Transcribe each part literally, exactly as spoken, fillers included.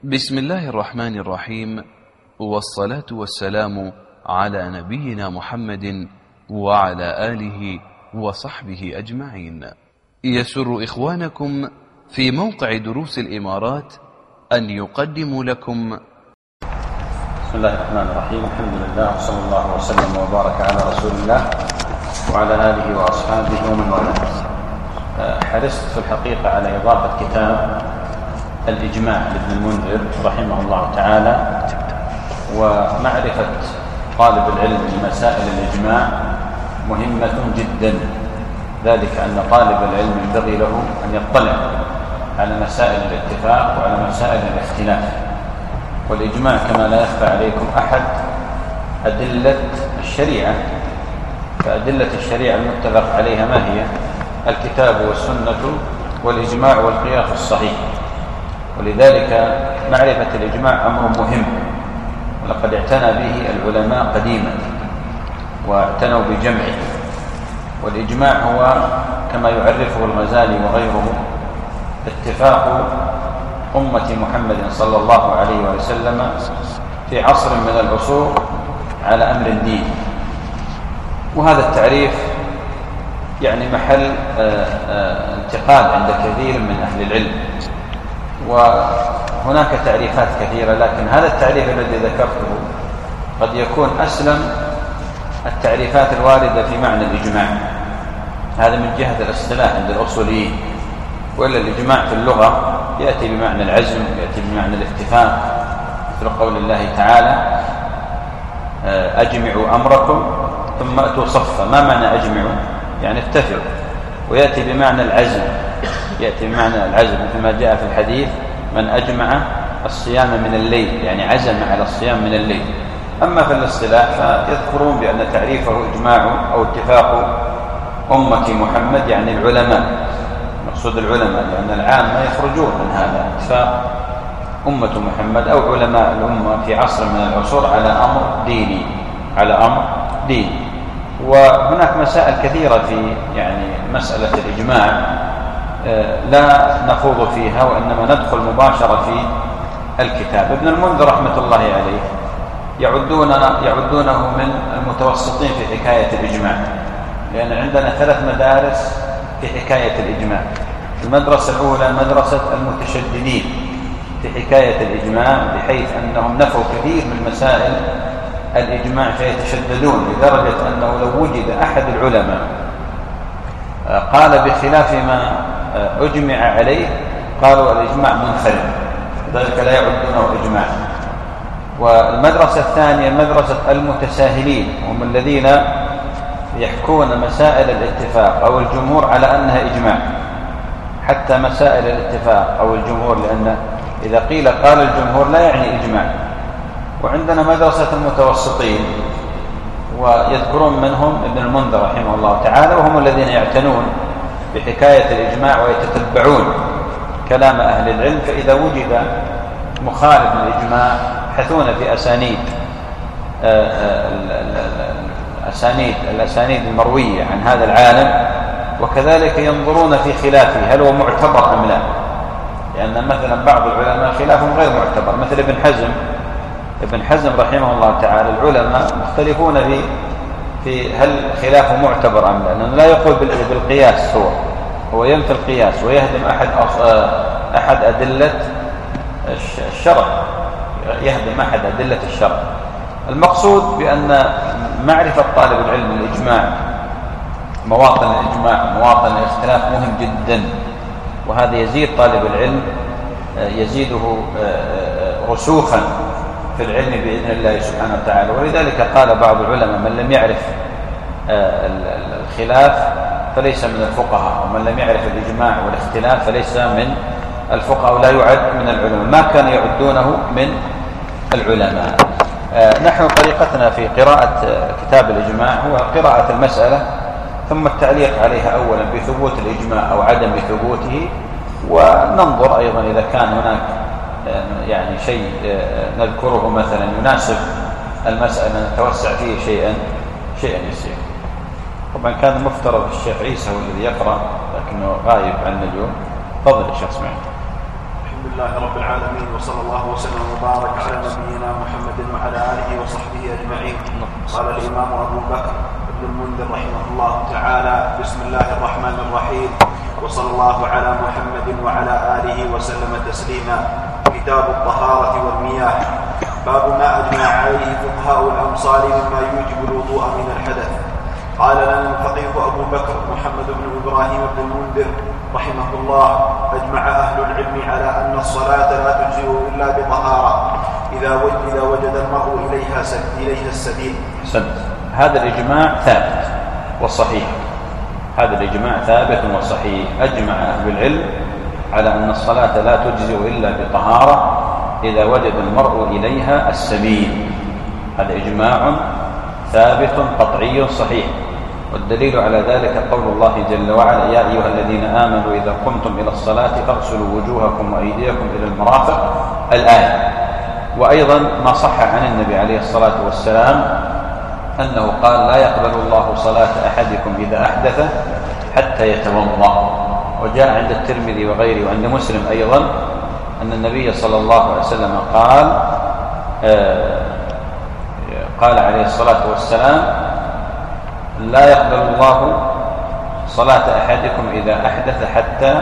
بسم الله الرحمن الرحيم، والصلاة والسلام على نبينا محمد وعلى آله وصحبه أجمعين. يسر إخوانكم في موقع دروس الإمارات أن يقدموا لكم. بسم الله الرحمن الرحيم، الحمد لله وصلى الله وسلم وبارك على رسول الله وعلى آله وأصحابه ومن والاه. حرصت في الحقيقة على إضافة كتاب الإجماع لابن المنذر رحمه الله تعالى، ومعرفة طالب العلم لمسائل الإجماع مهمة جدا، ذلك أن طالب العلم ينبغي له أن يطلع على مسائل الاتفاق وعلى مسائل الاختلاف. والإجماع كما لا يخفى عليكم أحد أدلة الشريعة، فأدلة الشريعة المتفق عليها ما هي؟ الكتاب والسنة والإجماع والقياس الصحيح. ولذلك معرفة الإجماع أمر مهم، ولقد اعتنى به العلماء قديما واعتنوا بجمعه. والإجماع هو كما يعرفه الغزالي وغيره اتفاق أمة محمد صلى الله عليه وسلم في عصر من العصور على أمر الدين. وهذا التعريف يعني محل انتقاد عند كثير من أهل العلم، وهناك تعريفات كثيرة، لكن هذا التعريف الذي ذكرته قد يكون أسلم التعريفات الواردة في معنى الإجماع. هذا من جهة الاصطلاح عند الأصوليين، وإلا الإجماع في اللغة يأتي بمعنى العزم، يأتي بمعنى الاتفاق، مثل قول الله تعالى أجمعوا أمركم ثم أتوا صفا. ما معنى أجمعوا؟ يعني اتفقوا. ويأتي بمعنى العزم، يأتي بمعنى العزم مثل ما جاء في الحديث من أجمع الصيام من الليل، يعني عزم على الصيام من الليل. أما في الاصطلاح فيذكرون بأن تعريفه إجماع أو اتفاق أمة محمد، يعني العلماء، مقصود العلماء، لأن العامة يخرجون من هذا. اتفاق أمة محمد أو علماء الأمة في عصر من العصور على أمر ديني، على أمر ديني. وهناك مسائل كثيرة في يعني مسألة الإجماع لا نخوض فيها، وإنما ندخل مباشرة في الكتاب. ابن المنذر رحمة الله عليه يعدوننا يعدونه من المتوسطين في حكاية الإجماع، لأن عندنا ثلاث مدارس في حكاية الإجماع. المدرسة الأولى مدرسة المتشددين في حكاية الإجماع، بحيث أنهم نفوا كثير من مسائل الإجماع فيتشددون، لدرجة أنه لو وجد أحد العلماء قال بخلاف ما أجمع عليه قالوا الإجماع منفرد، ذلك لا يعدونه إجماع. والمدرسة الثانية مدرسة المتساهلين، هم الذين يحكون مسائل الاتفاق أو الجمهور على أنها إجماع، حتى مسائل الاتفاق أو الجمهور، لأن إذا قيل قال الجمهور لا يعني إجماع. وعندنا مدرسة المتوسطين، ويذكرون منهم ابن المنذر رحمه الله تعالى، وهم الذين يعتنون بحكاية الإجماع ويتتبعون كلام أهل العلم، فإذا وجد مخالف للإجماع يبحثون في أسانيد أسانيد الأسانيد المروية عن هذا العالم، وكذلك ينظرون في خلافه هل هو معتبر أم لا، لأن مثلا بعض العلماء خلافهم غير معتبر، مثل ابن حزم ابن حزم رحمه الله تعالى. العلماء مختلفون في في هل خلافه معتبر أم لا، لأنه لا يقول بالقياس، هو هو ينفي القياس ويهدم أحد أحد أدلة الشرع، يهدم أحد أدلة الشرع. المقصود بأن معرفة طالب العلم الإجماع، مواطن الإجماع، مواطن الاختلاف، مهم جدا، وهذا يزيد طالب العلم، يزيده رسوخا في العلم بإذن الله سبحانه وتعالى. ولذلك قال بعض العلماء من لم يعرف الخلاف فليس من الفقهاء، ومن لم يعرف الإجماع والاختلاف فليس من الفقهاء، ولا يعد من العلماء، ما كان يعدونه من العلماء. نحن طريقتنا في قراءة كتاب الإجماع هو قراءة المسألة ثم التعليق عليها أولا بثبوت الإجماع أو عدم ثبوته، وننظر أيضا إذا كان هناك يعني شيء نذكره مثلا يناسب المسألة نتوسع فيه شيئا شيئا يسير. طبعا كان المفترض الشيخ عيسى هو الذي يقرأ، لكنه غايب عن اليوم. تفضل الشيخ اسماعيل. الحمد لله رب العالمين، وصلى الله وسلم وبارك على نبينا محمد وعلى آله وصحبه أجمعين. قال الإمام أبو بكر بن المنذر رحمه الله تعالى: بسم الله الرحمن الرحيم، وصلى الله على محمد وعلى آله وسلم تسليما. كتاب الطهارة والمياه. باب ما أجمع عليه فقهاء الأمصار مما يوجب الوضوء من الحدث. قال لنا الفقيه أبو بكر محمد بن إبراهيم بن المنذر رحمه الله: أجمع أهل العلم على أن الصلاة لا تجزئ إلا بطهارة إذا وجد, إذا وجد المرء إليها, إليها السبيل. سد. هذا الإجماع ثابت وصحيح، هذا الإجماع ثابت وصحيح. أجمع أهل العلم على أن الصلاة لا تجزئ إلا بطهارة إذا وجد المرء إليها السبيل. هذا إجماع ثابت قطعي صحيح، والدليل على ذلك قول الله جل وعلا: يا أيها الذين آمنوا إذا قمتم إلى الصلاة فاغسلوا وجوهكم وأيديكم إلى المرافق، الآية. وأيضا ما صح عن النبي عليه الصلاة والسلام أنه قال: لا يقبل الله صلاة أحدكم إذا أحدث حتى يتوضأ. وجاء عند الترمذي وغيره وعند مسلم أيضا أن النبي صلى الله عليه وسلم قال آه قال عليه الصلاة والسلام: لا يقبل الله صلاة أحدكم إذا أحدث حتى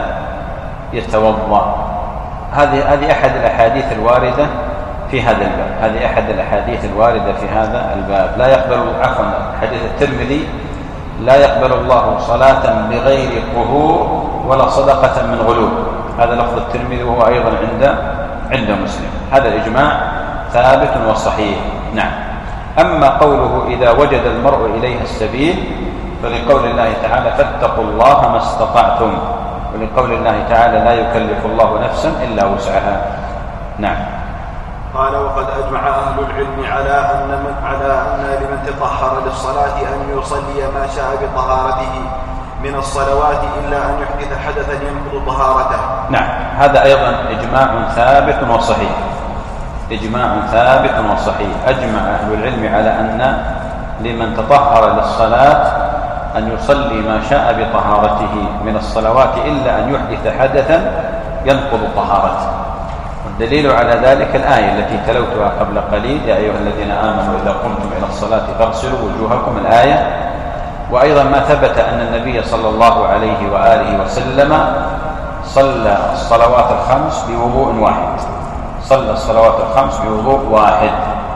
يتوضأ. هذه هذه أحد الأحاديث الواردة في هذا الباب، هذه أحد الأحاديث الواردة في هذا الباب. لا يقبل عفوا حديث الترمذي: لا يقبل الله صلاة بغير طهور ولا صدقة من غلول. هذا لفظ الترمذي وهو أيضا عند عند مسلم. هذا الإجماع ثابت وصحيح. نعم. أما قوله إذا وجد المرء إليها السبيل فلقول الله تعالى: فاتقوا الله ما استطعتم، ولقول الله تعالى: لا يكلف الله نفسا إلا وسعها. نعم. قال: وقد أجمع أهل العلم على أن من على أن لمن تطهر للصلاة أن يصلي ما شاء بطهارته من الصلوات إلا أن يحدث حدثا ينقض طهارته. نعم. هذا أيضا إجماع ثابت وصحيح، إجماع ثابت وصحيح. أجمع أهل العلم على أن لمن تطهر للصلاة أن يصلي ما شاء بطهارته من الصلوات إلا أن يحدث حدثا ينقض طهارته. والدليل على ذلك الآية التي تلوتها قبل قليل: يا أيها الذين آمنوا إذا قمتم إلى الصلاة فاغسلوا وجوهكم، الآية. وأيضا ما ثبت أن النبي صلى الله عليه وآله وسلم صلى الصلوات الخمس بوضوء واحد، صلى الصلوات الخمس بوضوء واحد،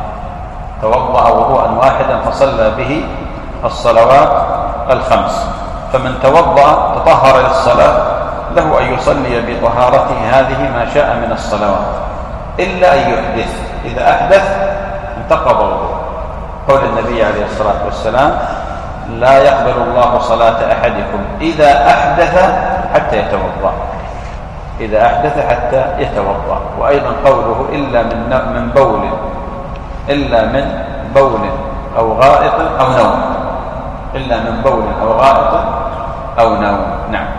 توضأ وضوءا واحدا فصلى به الصلوات الخمس. فمن توضأ تطهر للصلاة له أن يصلي بطهارته هذه ما شاء من الصلوات إلا أن يحدث. إذا أحدث انتقض الوضوء. قول النبي عليه الصلاة والسلام: لا يقبل الله صلاة أحدكم إذا أحدث حتى يتوضأ، إذا أحدث حتى يتوضأ. وأيضا قوله: إلا من من بول إلا من بول أو غائط أو نوم، إلا من بول أو غائط أو نوم. نعم.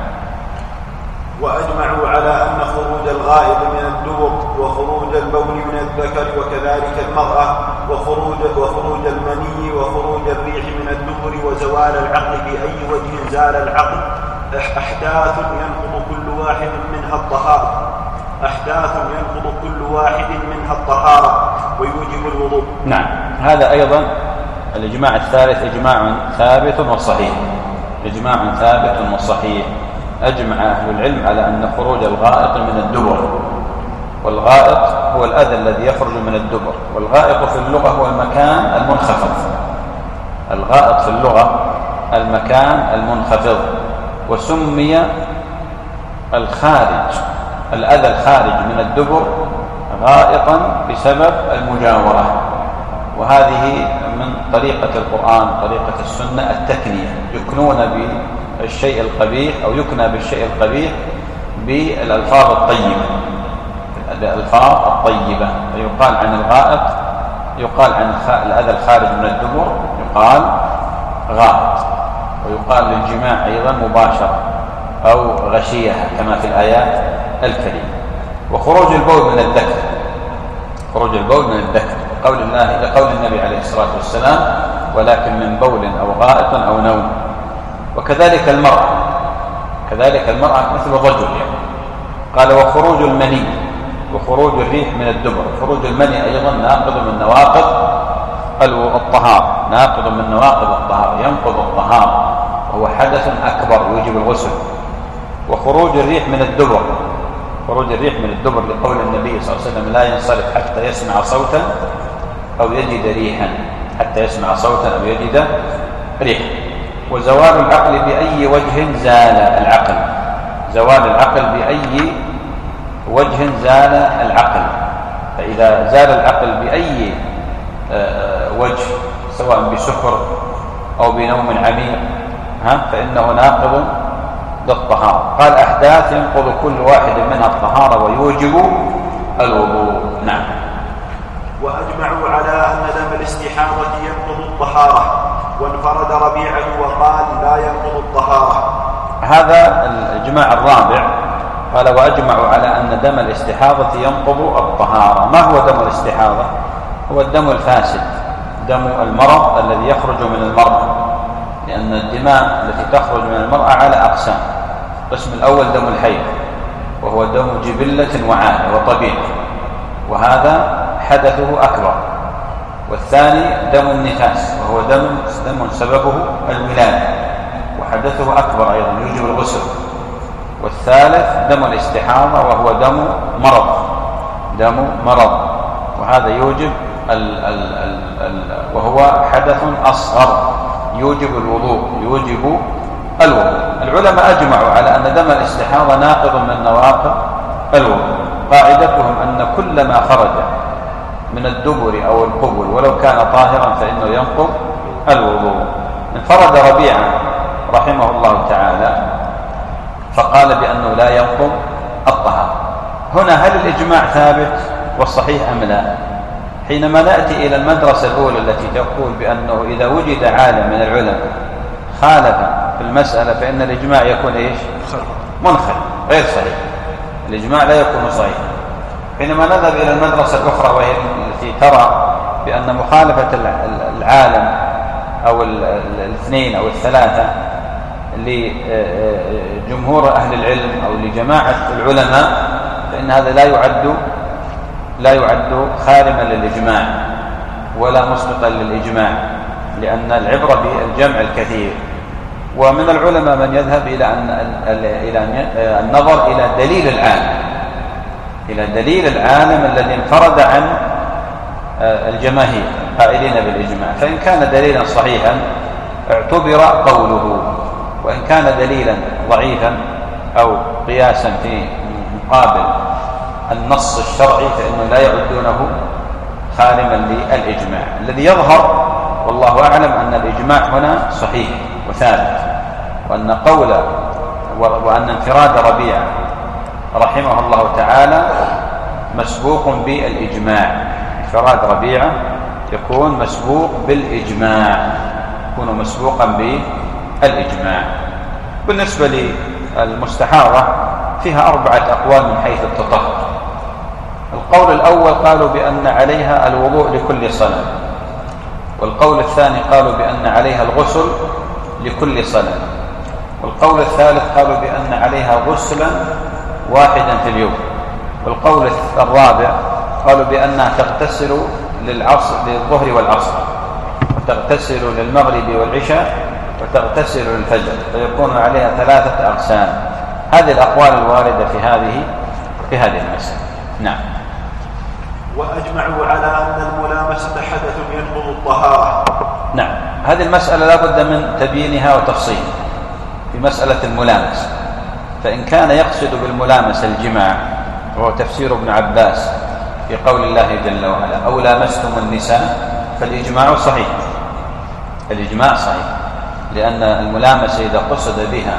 وأجمعوا على أن خروج الغائط من الدبر وخروج البول من الذكر وكذلك المرأة وخروج وخروج المني وخروج الريح من الدبر وزوال العقل بأي وجه زال العقل أحداث ينقض كل واحد منها الطهارة أحداث ينقض كل واحد منها الطهارة ويوجب الوضوء. نعم. هذا أيضا الإجماع الثالث إجماع ثابت وصحيح، إجماع ثابت وصحيح. أجمع أهل العلم على أن خروج الغائط من الدبر، والغائط هو الأذى الذي يخرج من الدبر، والغائط في اللغة هو المكان المنخفض. الغائط في اللغة المكان المنخفض، وسمي الخارج الأذى الخارج من الدبر غائطا بسبب المجاورة. وهذه من طريقة القرآن طريقة السنة التكنية، يكنون بالشيء القبيح أو يكنى بالشيء القبيح بالألفاظ الطيبة، الألفاظ الطيبة. فيقال عن الغائط، يقال عن الأذى الخارج من الدبر يقال غائط، ويقال للجماع أيضا مباشرة أو غشيها كما في الآيات الكريمة. وخروج البول من الذكر، خروج البول من الذكر قول الله لقول النبي عليه الصلاة والسلام: ولكن من بول أو غائط أو نوم. وكذلك المرأة، كذلك المرأة مثل الرجل يعني. قال: وخروج المني وخروج الريح من الدبر. خروج المني أيضا ناقض من نواقض الطهارة، ناقض من نواقض الطهارة، ينقض الطهارة، وهو حدث أكبر يوجب الغسل. وخروج الريح من الدبر، خروج الريح من الدبر لقول النبي صلى الله عليه وسلم: لا ينصرف حتى يسمع صوتا أو يجد ريحا، حتى يسمع صوتا أو يجد ريحا. وزوال العقل بأي وجه زال العقل، زوال العقل بأي وجه زال العقل. فإذا زال العقل بأي وجه سواء بسكر أو بنوم عميق فإنه ناقض للطهارة. قال: أحداث ينقض كل واحد منها الطهارة ويوجب الوضوء. نعم. وأجمعوا على أن دم الاستحاضة ينقض الطهارة، وانفرد ربيعة وقال: لا ينقض الطهارة. هذا الإجماع الرابع. قال: وأجمعوا على أن دم الاستحاضة ينقض الطهارة. ما هو دم الاستحاضة؟ هو الدم الفاسد، دم المرض الذي يخرج من المرأة، لأن الدماء التي تخرج من المرأة على أقسام. القسم الأول دم الحيض، وهو دم جبلة وعادة وطبيعة، وهذا حدثه أكبر. والثاني دم النفاس، وهو دم دم سببه الولادة، وحدثه أكبر أيضا يوجب الغسل. والثالث دم الاستحاضة، وهو دم مرض، دم مرض، وهذا يوجب ال ال ال ال وهو حدث أصغر يوجب الوضوء، يوجب الوضوء. العلماء أجمعوا على أن دم الاستحاضة ناقض من نواقض الوضوء. قاعدتهم أن كل ما خرج من الدبر أو القبل ولو كان طاهرا فإنه ينقض الوضوء. انفرد ربيعة رحمه الله تعالى فقال بأنه لا ينقض الطهارة. هنا هل الإجماع ثابت والصحيح أم لا؟ حينما نأتي إلى المدرسة الأولى التي تقول بأنه إذا وجد عالم من العلماء خالف في المسألة فإن الإجماع يكون إيش؟ منخرط، غير صحيح. الإجماع لا يكون صحيحا. حينما نذهب إلى المدرسة الأخرى وهي التي ترى بأن مخالفة العالم أو الاثنين أو الثلاثة لجمهور أهل العلم أو لجماعة العلماء فإن هذا لا يعد لا يعد خارما للإجماع ولا مسبقا للإجماع، لأن العبرة بالجمع الكثير. ومن العلماء من يذهب إلى إلى النظر إلى دليل العالم، إلى دليل العالم الذي انفرد عن الجماهير قائلين بالإجماع. فإن كان دليلا صحيحا اعتبر قوله، وإن كان دليلا ضعيفا أو قياسا في مقابل النص الشرعي فإنه لا يعدونه خارما للإجماع. الذي يظهر والله أعلم أن الإجماع هنا صحيح وثابت، وأن قول وأن انفراد ربيعة رحمه الله تعالى مسبوق بالإجماع. انفراد ربيعة يكون مسبوق بالإجماع، يكون مسبوقا بالإجماع. بالنسبة للمستحاضة فيها أربعة أقوال من حيث التطهر. القول الأول قالوا بأن عليها الوضوء لكل صلاة، والقول الثاني قالوا بأن عليها الغسل لكل صلاة، والقول الثالث قالوا بأن عليها غسلا واحدا في اليوم، والقول الرابع قالوا بأنها تغتسل للعصر للظهر والعصر، وتغتسل للمغرب والعشاء، وتغتسل للفجر، فيكون عليها ثلاثة أقسام. هذه الأقوال الواردة في هذه في هذه المسألة. نعم. وأجمعوا على أن الملامسة حدث ينقض الطهارة. نعم، هذه المسألة لا بد من تبيينها وتفصيل. في مسألة الملامسة، فإن كان يقصد بالملامسة الجماع وهو تفسير ابن عباس في قول الله جل وعلا أو لامستم النساء، فالإجماع صحيح، الإجماع صحيح، لأن الملامسة إذا قصد بها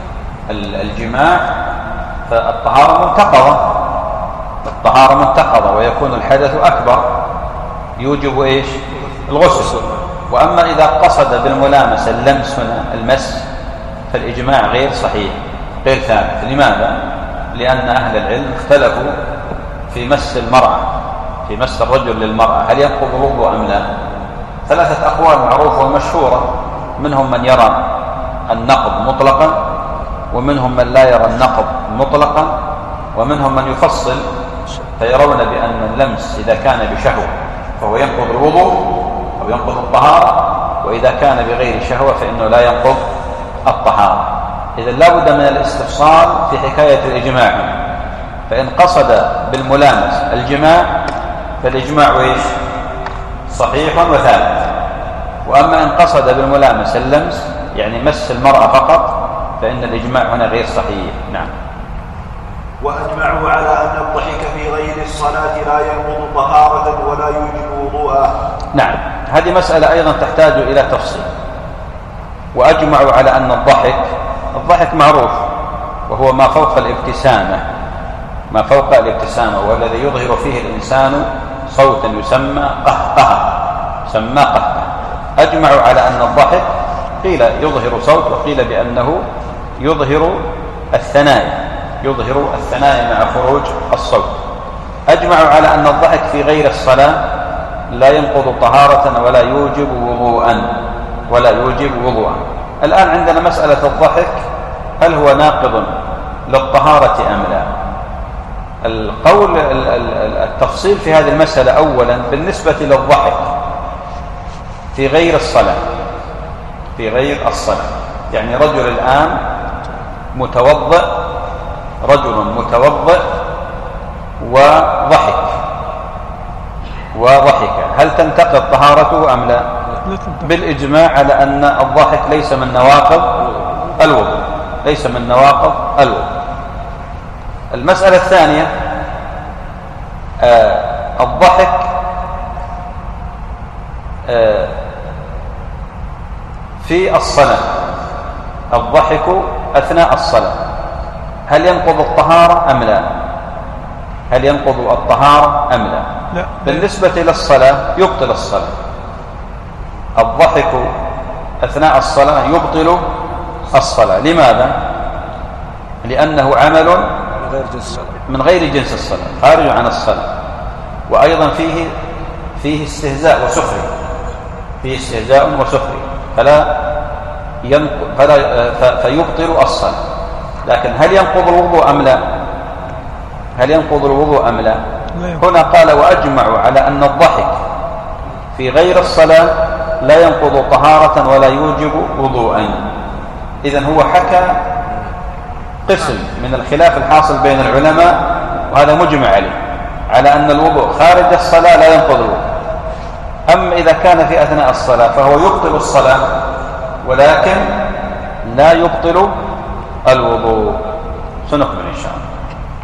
الجماع فالطهارة منتقضة، الطهارة منتقضة ويكون الحدث أكبر يوجب إيش؟ الغسل. وأما إذا قصد بالملامسة اللمس هنا المس فالإجماع غير صحيح، غير ثابت. لماذا؟ لأن أهل العلم اختلفوا في مس المرأة، في مس الرجل للمرأة، هل ينقض الوضوء أم لا؟ ثلاثة أقوال معروفة ومشهورة، منهم من يرى النقض مطلقا، ومنهم من لا يرى النقض مطلقا، ومنهم من يفصل فيرون بأن اللمس إذا كان بشهوة فهو ينقض الوضوء أو ينقض الطهارة، وإذا كان بغير شهوة فإنه لا ينقض الطهارة. إذا لا بد من الاستفصال في حكاية الإجماع. فإن قصد بالملامس الجماع فالإجماع إيش؟ صحيح وثابت. وأما إن قصد بالملامس اللمس يعني مس المرأة فقط فإن الإجماع هنا غير صحيح. نعم. وأجمعوا على أن الضحك في غير الصلاة لا ينقض طهارة ولا يوجب وضوءا. نعم، هذه مسألة أيضا تحتاج إلى تفصيل. وأجمعوا على أن الضحك الضحك معروف وهو ما فوق الابتسامة ما فوق الابتسامة والذي يظهر فيه الإنسان صوتا يسمى قهقه سمى قهقه. أجمعوا على أن الضحك قيل يظهر صوت وقيل بأنه يظهر الثنايا يظهر الثنايا مع خروج الصوت. أجمعوا على أن الضحك في غير الصلاة لا ينقض طهارة ولا يوجب وضوءا ولا يوجب وضوءا. الآن عندنا مسألة الضحك، هل هو ناقض للطهارة أم لا؟ القول التفصيل في هذه المسألة أولا بالنسبة للضحك في غير الصلاة في غير الصلاة يعني رجل الآن متوضئ رجل متوضئ وضحك وضحك هل تنتقض طهارته أم لا؟ بالإجماع على أن الضحك ليس من نواقض الوضوء ليس من نواقض الوضوء. المسألة الثانية آه الضحك آه في الصلاة الضحك أثناء الصلاة هل ينقض الطهارة أم لا؟ هل ينقض الطهارة أم لا؟ لا. بالنسبة للصلاة يبطل الصلاة. الضحك أثناء الصلاة يبطل الصلاة. لماذا؟ لأنه عمل من غير جنس الصلاة خارج عن الصلاة، وأيضا فيه فيه استهزاء وسخري فيه استهزاء وسخري فلا ينقض فلا فيبطل الصلاة. لكن هل ينقض الوضوء أم لا؟ هل ينقض الوضوء أم لا؟ هنا قال وأجمعوا على أن الضحك في غير الصلاة لا ينقض طهارة ولا يوجب وضوءا. إذن هو حكى قسم من الخلاف الحاصل بين العلماء وهذا مجمع عليه على أن الوضوء خارج الصلاة لا ينقض الوضوء. أما إذا كان في أثناء الصلاة فهو يبطل الصلاة ولكن لا يبطل الوضوء. سنكمل إن شاء الله.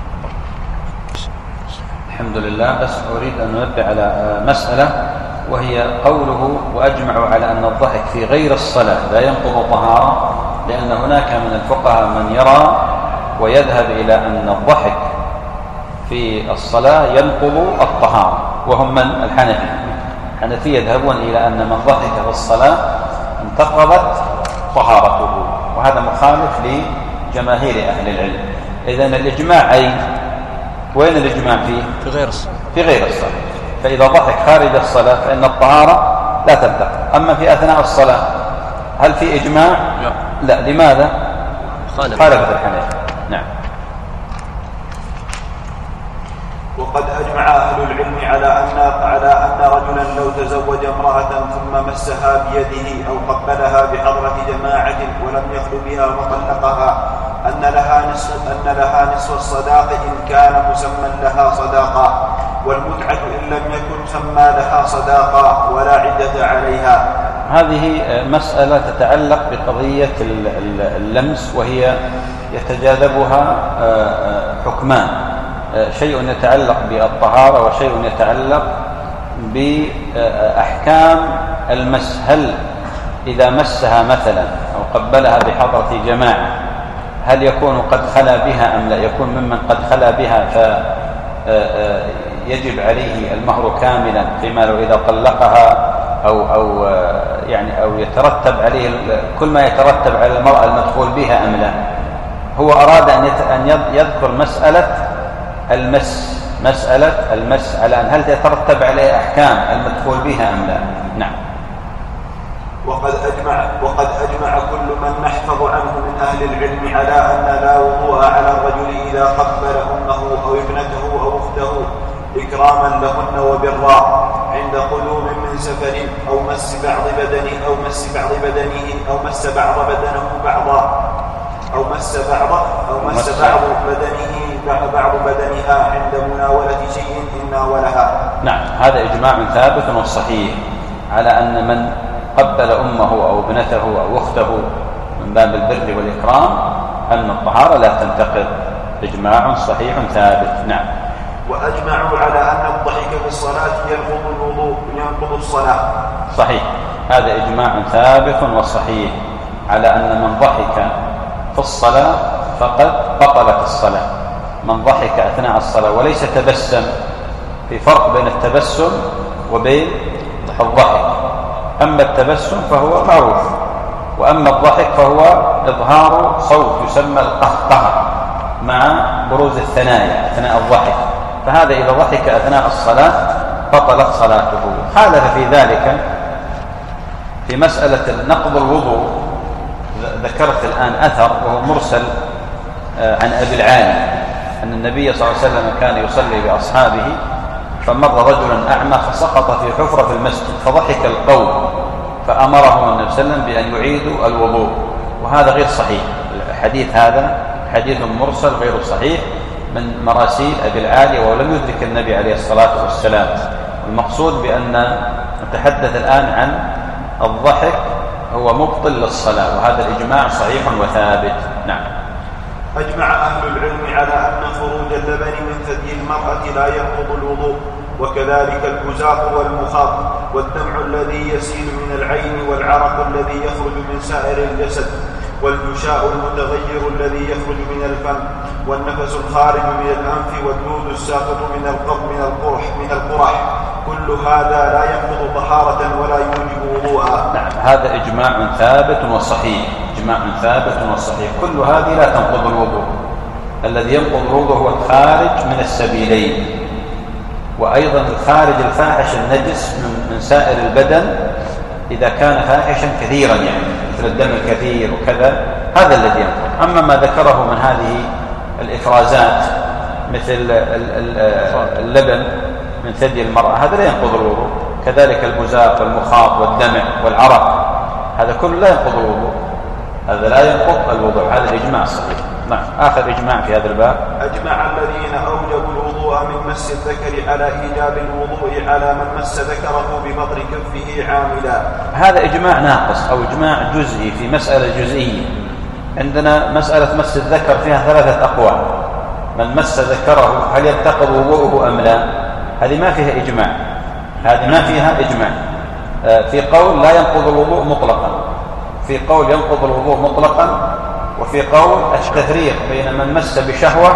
الحمد لله. بس أريد أن ننبه على مسألة وهي قوله وأجمعوا على أن الضحك في غير الصلاة لا ينقض طهارة، لأن هناك من الفقهاء من يرى ويذهب إلى أن الضحك في الصلاة ينقض الطهارة وهم من الحنفية. الحنفية يذهبون إلى أن من ضحك في الصلاة انتقضت طهارته، وهذا مخالف لجماهير أهل العلم. إذن الإجماع أي وين الإجماع فيه؟ في غير الصلاة في غير الصلاة. فإذا ضحك خارج الصلاة فإن الطهارة لا تنتقض. أما في أثناء الصلاة هل في إجماع؟ لا. لا. لماذا؟ خالف الحنفية. نعم. وقد أجمع أهل العلم على أن على أن رجلا لو تزوج امرأة ثم مسها بيده أو قبلها بحضرة جماعة ولم يخل بها وطلقها أن لها نصف أن لها نصف الصداق إن كان مسمى لها صداقا، والمتعة إن لم يكن سمى لها صداقا ولا عدة عليها. هذه مسألة تتعلق بقضية اللمس وهي يتجاذبها حكمان، شيء يتعلق بالطهارة وشيء يتعلق بأحكام المس. هل إذا مسها مثلا أو قبلها بحضرة جماعة هل يكون قد خلا بها أم لا؟ يكون ممن قد خلا بها فيجب عليه المهر كاملا فيما لو إذا طلقها أو, أو يعني أو يترتب عليه كل ما يترتب على المرأة المدخول بها أم لا؟ هو أراد أن يذكر مسألة المس مسألة المس على أن هل يترتب عليه أحكام المدخول بها أم لا. نعم. وقد أجمع, وقد أجمع كل من نحفظ عنه من أهل العلم على أن لا وضوء على الرجل إذا قبل أمه أو ابنته أو أخته أخته إكراما لهن وبرا عند قدوم من سفر أو مس بعض بدنه أو مس بعض بدنه أو مس بعض بدنه بعضا أو مس بعض أو مس بعض بدنه بعض بدنها عند مناولة شيء إن ناولها. نعم، هذا إجماع ثابت وصحيح على أن من قبل أمه أو ابنته أو أخته من باب البر والإكرام أن الطهارة لا تنتقض، إجماع صحيح ثابت. نعم. وأجمعوا على أن الضحك في الصلاة ينقض الوضوء ينقض الصلاة. صحيح، هذا إجماع ثابت وصحيح على أن من ضحك في الصلاة فقد بطلت الصلاة. من ضحك أثناء الصلاة وليس تبسم، في فرق بين التبسم وبين الضحك. أما التبسم فهو معروف، وأما الضحك فهو إظهار صوت يسمى القهقهة مع بروز الثنايا أثناء الضحك، فهذا إذا ضحك أثناء الصلاة بطلت صلاته. حالف في ذلك في مسألة نقض الوضوء، ذكرت الآن أثر وهو مرسل عن أبي العالي أن النبي صلى الله عليه وسلم كان يصلي بأصحابه فمر رجل أعمى فسقط في حفرة في المسجد فضحك القوم فأمرهم النبي صلى الله عليه وسلم بأن يعيدوا الوضوء، وهذا غير صحيح. الحديث هذا حديث مرسل غير صحيح من مراسيل أبي العالي ولم يدرك النبي عليه الصلاة والسلام. المقصود بأن نتحدث الآن عن الضحك هو مبطل للصلاة، وهذا الإجماع صحيح وثابت. نعم. أجمع أهل العلم على أن خروج اللبن من ثدي المرأة لا ينقض الوضوء، وكذلك البزاق والمخاط والدمع الذي يسيل من العين والعرق الذي يخرج من سائر الجسد والجشاء المتغير الذي يخرج من الفم والنفس الخارج من الأنف والدود الساقط من القرح من القرح من القرح كل هذا لا ينقض طهارة ولا يوجب وضوءا. نعم، هذا إجماع ثابت وصحيح، إجماع ثابت وصحيح. كل هذه لا تنقض الوضوء. الذي ينقض الوضوء هو الخارج من السبيلين، وأيضا الخارج الفاحش النجس من سائر البدن إذا كان فاحشا كثيرا، يعني مثل الدم الكثير وكذا، هذا الذي ينقض. أما ما ذكره من هذه الإفرازات مثل اللبن من ثدي المرأة هذا لا ينقض الوضوء، كذلك البزاق والمخاط والدمع والعرق هذا كله لا ينقض الوضوء، هذا لا ينقض الوضوء. هذا الإجماع صحيح. نعم. آخر إجماع في هذا الباب: أجمع الذين أوجبوا الوضوء من مس الذكر على إيجاب الوضوء على من مس ذكره ببطن كفه عاملا. هذا إجماع ناقص أو إجماع جزئي في مسألة جزئية. عندنا مسألة مس الذكر فيها ثلاثة أقوال: من مس ذكره هل ينتقض وضوءه أم لا؟ هذه ما فيها إجماع، هذه ما فيها إجماع. في قول لا ينقض الوضوء مطلقا، في قول ينقض الوضوء مطلقا، وفي قول التفريق بين من مس بشهوة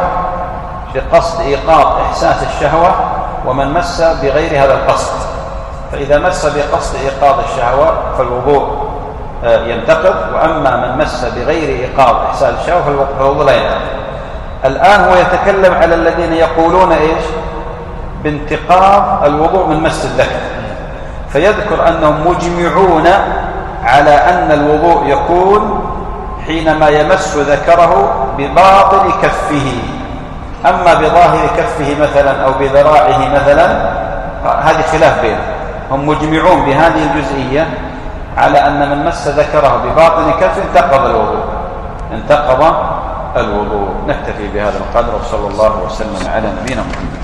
بقصد إيقاظ إحساس الشهوة ومن مس بغير هذا القصد. فإذا مس بقصد إيقاظ الشهوة فالوضوء ينتقض، وأما من مس بغير إيقاظ إحساس الشهوة فالوضوء لا ينتقض. الآن هو يتكلم على الذين يقولون إيش؟ بانتقاض الوضوء من مس الذكر، فيذكر أنهم مجمعون على أن الوضوء يكون حينما يمس ذكره بباطن كفه، أما بظاهر كفه مثلا أو بذراعه مثلا هذه خلاف بينهم. هم مجمعون بهذه الجزئية على أن من مس ذكره بباطن كفه انتقض الوضوء، انتقض الوضوء. نكتفي بهذا القدر، وصلى الله وسلم على نبينا محمد.